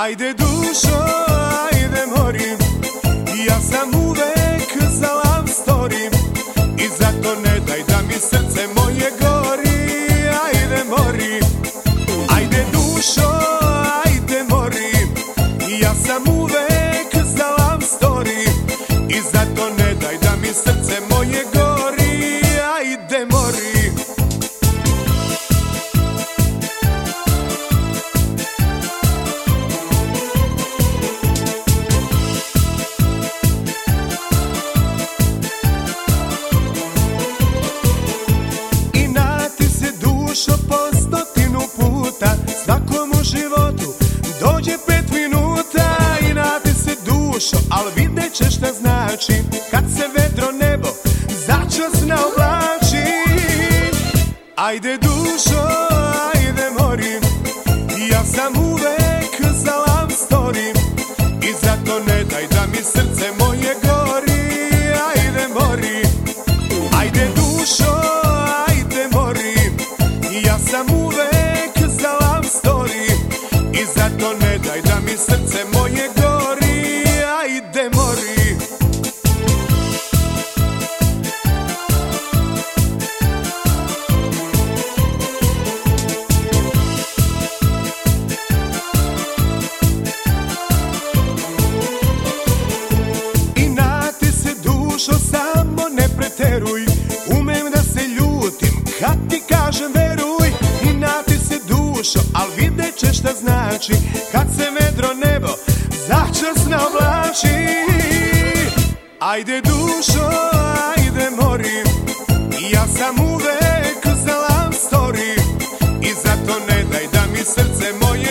Ajde dušo, ajde morim, ja sam uvek za love story i zato ne daj da mi srce moje gori. Ajde mori, ajde dušo, ajde morim, ja sam uvek za love story i zato ne daj da mi srce moje gori. Ajde mori. Po 100 puta svakom u životu dođe 5 minuta. Inati se dušo, al vidjet ćeš šta znači kad se vedro nebo začasno oblači. Ajde dušo, ajde morim, ja sam uvek za love story i zato ne daj da mi srce moje gori. Ajde mori, ajde dušo, ajde morim, ja sam uvek za love story i zato ne daj da mi srce moje gori. Ajde mori. Inati se dušo, samo ne preteruj, umem da se ljutim kad ti kažem veruj. Inati se dušo, al vidjet ćeš šta znači kad se vedro nebo začasno oblači. Ajde dušo, ajde morim, ja sam uvek za love story i zato ne daj da mi srce moje